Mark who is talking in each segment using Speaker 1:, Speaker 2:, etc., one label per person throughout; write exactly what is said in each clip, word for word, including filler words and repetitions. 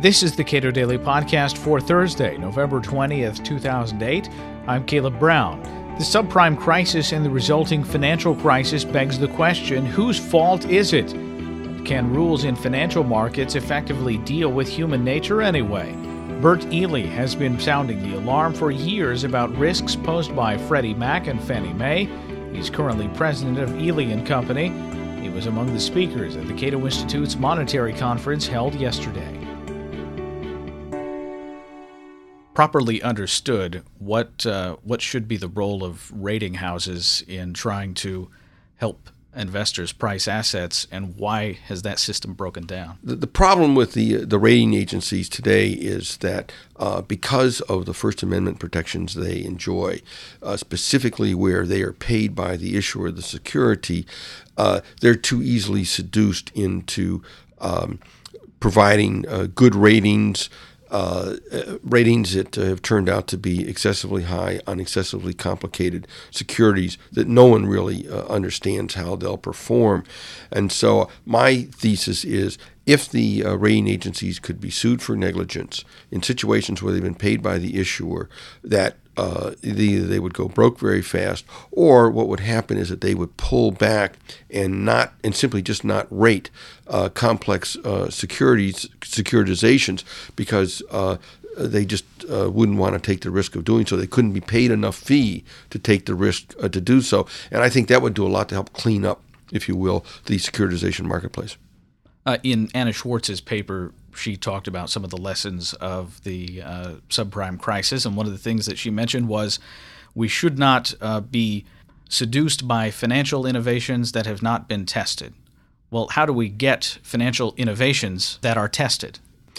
Speaker 1: This is the Cato Daily Podcast for Thursday, November twentieth, two thousand eight. I'm Caleb Brown. The subprime crisis and the resulting financial crisis begs the question, whose fault is it? And can rules in financial markets effectively deal with human nature anyway? Bert Ely has been sounding the alarm for years about risks posed by Freddie Mac and Fannie Mae. He's currently president of Ely and Company. He was among the speakers at the Cato Institute's Monetary Conference held yesterday. Properly understood, what uh, what should be the role of rating houses in trying to help investors price assets, and why has that system broken down?
Speaker 2: The, the problem with the the rating agencies today is that uh, because of the First Amendment protections they enjoy, uh, specifically where they are paid by the issuer of the security, uh, they're too easily seduced into um, providing uh, good ratings. Uh, ratings that uh, have turned out to be excessively high on excessively complicated securities that no one really uh, understands how they'll perform. And so my thesis is, if the uh, rating agencies could be sued for negligence in situations where they've been paid by the issuer, that uh, either they would go broke very fast, or what would happen is that they would pull back and not and simply just not rate uh, complex uh, securities securitizations because uh, they just uh, wouldn't want to take the risk of doing so. They couldn't be paid enough fee to take the risk uh, to do so, and I think that would do a lot to help clean up, if you will, the securitization marketplace.
Speaker 1: Uh, in Anna Schwartz's paper, she talked about some of the lessons of the uh, subprime crisis, and one of the things that she mentioned was we should not uh, be seduced by financial innovations that have not been tested. Well, how do we get financial innovations that are tested?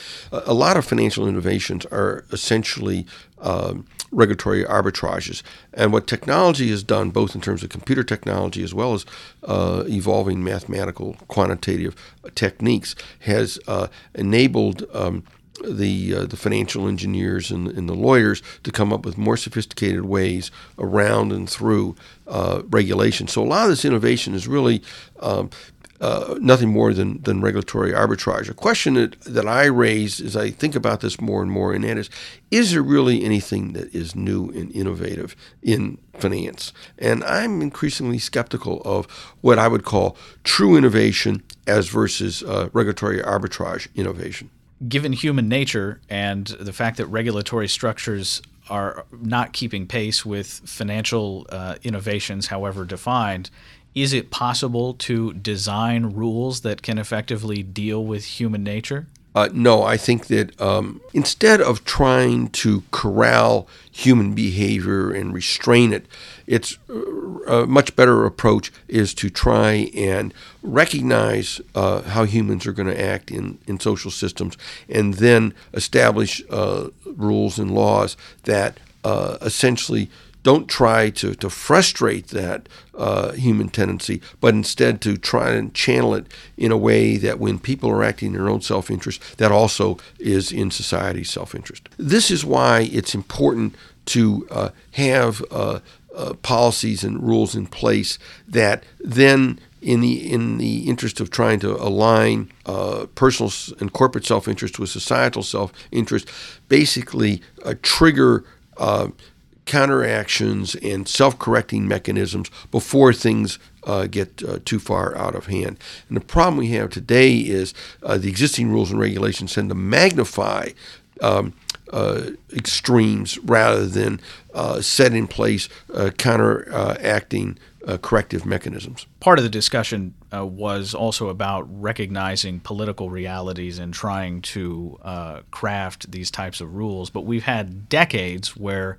Speaker 2: A lot of financial innovations are essentially um, regulatory arbitrages. And what technology has done, both in terms of computer technology as well as uh, evolving mathematical quantitative techniques, has uh, enabled um, the uh, the financial engineers and, and the lawyers to come up with more sophisticated ways around and through uh, regulation. So a lot of this innovation is really um, Uh, nothing more than, than regulatory arbitrage. A question that, that I raise as I think about this more and more, and that is, is there really anything that is new and innovative in finance? And I'm increasingly skeptical of what I would call true innovation as versus uh, regulatory arbitrage innovation.
Speaker 1: Given human nature and the fact that regulatory structures are not keeping pace with financial uh, innovations, however defined, is it possible to design rules that can effectively deal with human nature?
Speaker 2: Uh, no, I think that um, instead of trying to corral human behavior and restrain it, it's uh, a much better approach is to try and recognize uh, how humans are going to act in, in social systems, and then establish uh, rules and laws that uh, essentially don't try to, to frustrate that uh, human tendency, but instead to try and channel it in a way that when people are acting in their own self-interest, that also is in society's self-interest. This is why it's important to uh, have uh, uh, policies and rules in place that then, in the in the interest of trying to align uh, personal and corporate self-interest with societal self-interest, basically uh, trigger uh, counteractions and self-correcting mechanisms before things uh, get uh, too far out of hand. And the problem we have today is uh, the existing rules and regulations tend to magnify um, uh, extremes rather than uh, set in place uh, counteracting uh, corrective mechanisms.
Speaker 1: Part of the discussion uh, was also about recognizing political realities and trying to uh, craft these types of rules. But we've had decades where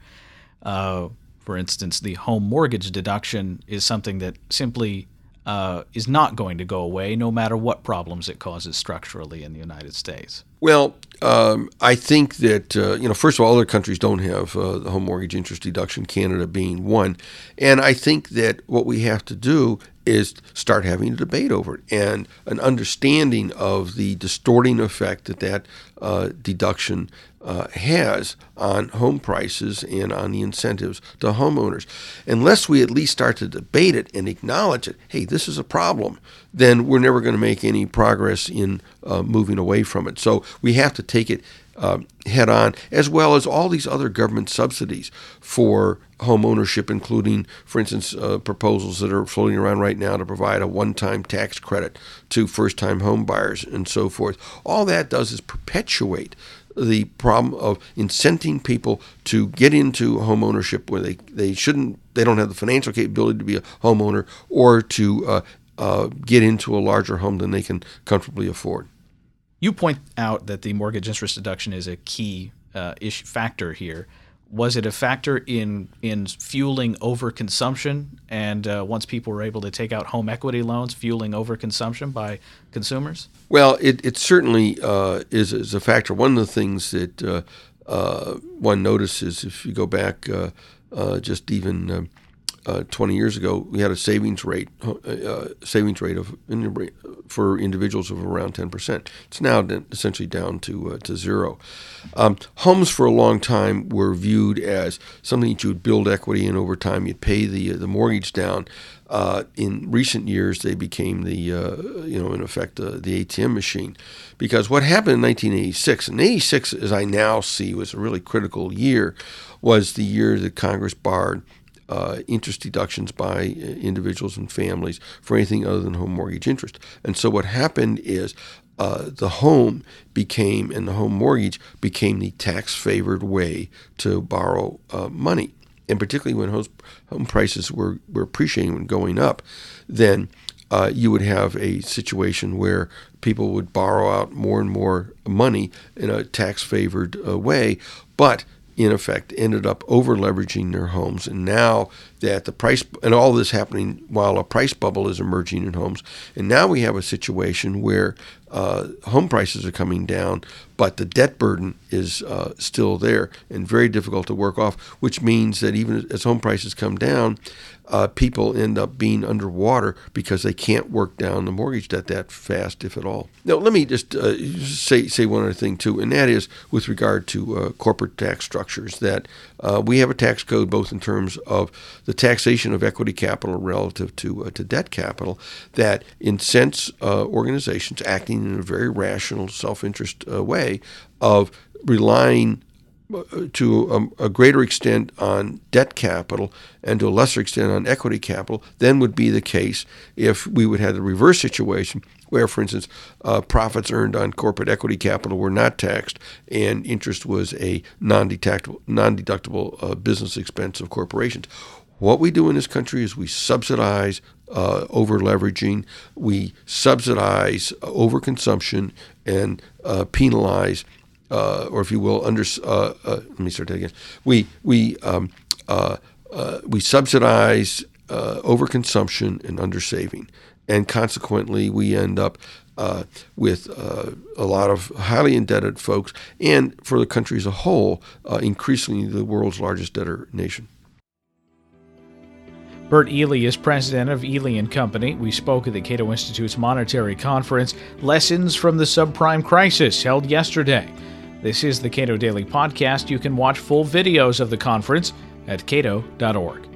Speaker 1: Uh, for instance, the home mortgage deduction is something that simply uh, is not going to go away no matter what problems it causes structurally in the United States.
Speaker 2: Well, um, I think that, uh, you know, first of all, other countries don't have uh, the home mortgage interest deduction, Canada being one. And I think that what we have to do is start having a debate over it and an understanding of the distorting effect that that uh, deduction uh, has on home prices and on the incentives to homeowners. Unless we at least start to debate it and acknowledge it, hey, this is a problem, then we're never going to make any progress in uh, moving away from it. So we have to take it uh, head on, as well as all these other government subsidies for home ownership, including, for instance, uh, proposals that are floating around right now to provide a one-time tax credit to first-time home buyers and so forth. All that does is perpetuate the problem of incenting people to get into home ownership where they, they shouldn't, they don't have the financial capability to be a homeowner, or to uh, uh, get into a larger home than they can comfortably afford.
Speaker 1: You point out that the mortgage interest deduction is a key uh, issue factor here. Was it a factor in in fueling overconsumption, and uh, once people were able to take out home equity loans, fueling overconsumption by consumers?
Speaker 2: Well, it, it certainly uh, is, is a factor. One of the things that uh, uh, one notices, if you go back uh, uh, just even uh, uh, twenty years ago, we had a savings rate uh, savings rate of for individuals of around ten percent. It's now essentially down to uh, to zero. Um, homes for a long time were viewed as something that you would build equity in over time. You'd pay the the mortgage down. Uh, in recent years, they became the uh, you know in effect uh, the A T M machine, because what happened in nineteen eighty-six, and eighty-six, as I now see, was a really critical year, was the year that Congress barred Uh, interest deductions by individuals and families for anything other than home mortgage interest. And so what happened is uh, the home became, and the home mortgage became, the tax-favored way to borrow uh, money. And particularly when home, home prices were, were appreciating and going up, then uh, you would have a situation where people would borrow out more and more money in a tax-favored uh, way, but in effect ended up over-leveraging their homes. And now that the price, and all this happening while a price bubble is emerging in homes, and now we have a situation where uh, home prices are coming down, but the debt burden is uh, still there and very difficult to work off, which means that even as home prices come down, uh, people end up being underwater because they can't work down the mortgage debt that fast, if at all. Now, let me just uh, say say one other thing, too, and that is with regard to uh, corporate tax structures, that uh, we have a tax code both in terms of the taxation of equity capital relative to uh, to debt capital that incents uh, organizations acting in a very rational, self-interest uh, way of relying to a, a greater extent on debt capital and to a lesser extent on equity capital than would be the case if we would have the reverse situation where, for instance, uh, profits earned on corporate equity capital were not taxed and interest was a non-deductible, non-deductible uh, business expense of corporations. What we do in this country is we subsidize uh, over-leveraging, we subsidize overconsumption, and uh, penalize Uh, or if you will, under uh, uh, let me start that again. We we um, uh, uh, we subsidize uh, overconsumption and undersaving, and consequently, we end up uh, with uh, a lot of highly indebted folks, and for the country as a whole, uh, increasingly the world's largest debtor nation.
Speaker 1: Bert Ely is president of Ely and Company. We spoke at the Cato Institute's Monetary Conference, Lessons from the Subprime Crisis, held yesterday. This is the Cato Daily Podcast. You can watch full videos of the conference at cato dot org.